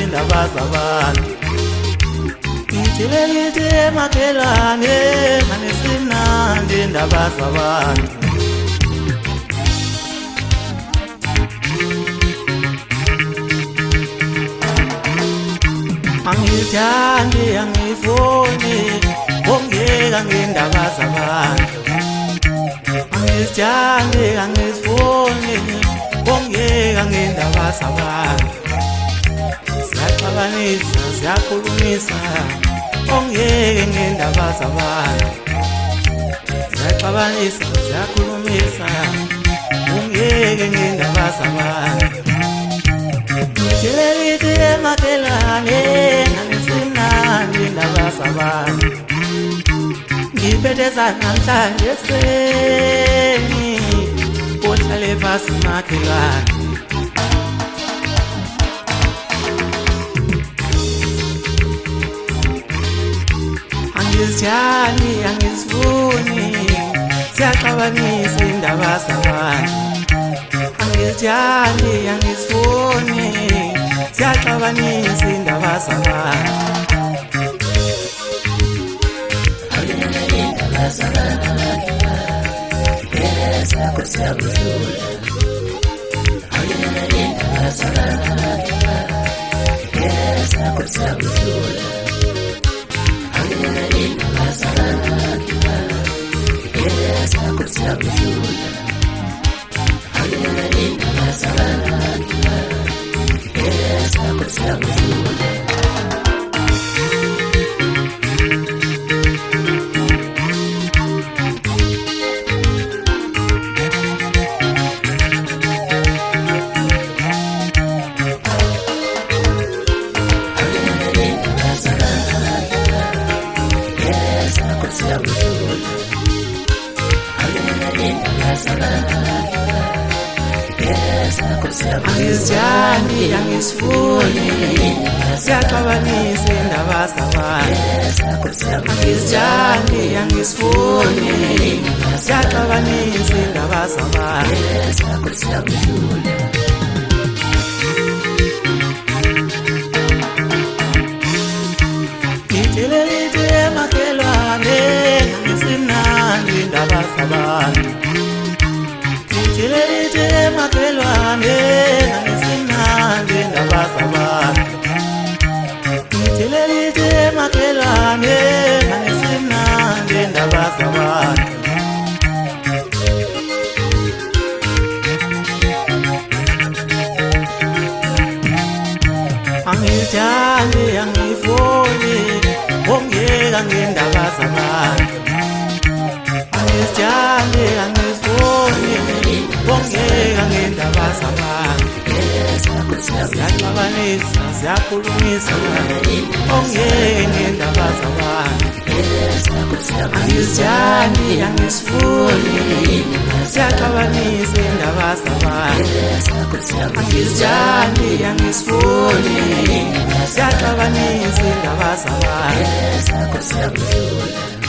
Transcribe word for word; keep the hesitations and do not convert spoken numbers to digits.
indaba zabantu. Ngithelelite makhelwane nganesimnandi indaba zabantu. Angizithandi angifuni ongeka ngendaba zabantu. Angizithandi angifuni ongeka ngendaba zabantu. Siyaxabanisa siyakhulumisa ongeke ngendaba zabantu. Siyaxabanisa siyakhulumisa ongeke ngendaba zabantu. Ngithelelite makhelwane nganesimnandi indaba zabantu. Ngiphethe namhlanje seni uhlale phasi makhelwane. Angizithandi angizifuni siyaxabanisa indaba zabantu. Angizithandi angizifuni siyaxabanisa indaba zabantu. Indaba zabantu sakho siyakudlula. Indaba zabantu sakho siyakudlula. Indaba zabantu sakho siyakudlula. Indaba zabantu sakho siyakudlula. Angizithandi angizifuni siyaxabanisa indaba zabantu. Angizithandi angizifuni siyaxabanisa indaba zabantu. Ngithelelite makhelwane nganesimnandi indaba zabantu. Ngithelelite makhelwane nganesimnandi indaba zabantu. Ngithelelite makhelwane nganesimnandi indaba zabantu. Angizithandi angifuni ongeka ngendaba zabantu. Angizithandi angifuni ongeka ngendaba zabantu. Siyaxabanisa siyakhulumisa ongeke ngendaba zabantu. Angizithandi angizifuni siyaxabanisa indaba zabantu. Angizithandi angizifuni siyaxabanisa indaba zabantu.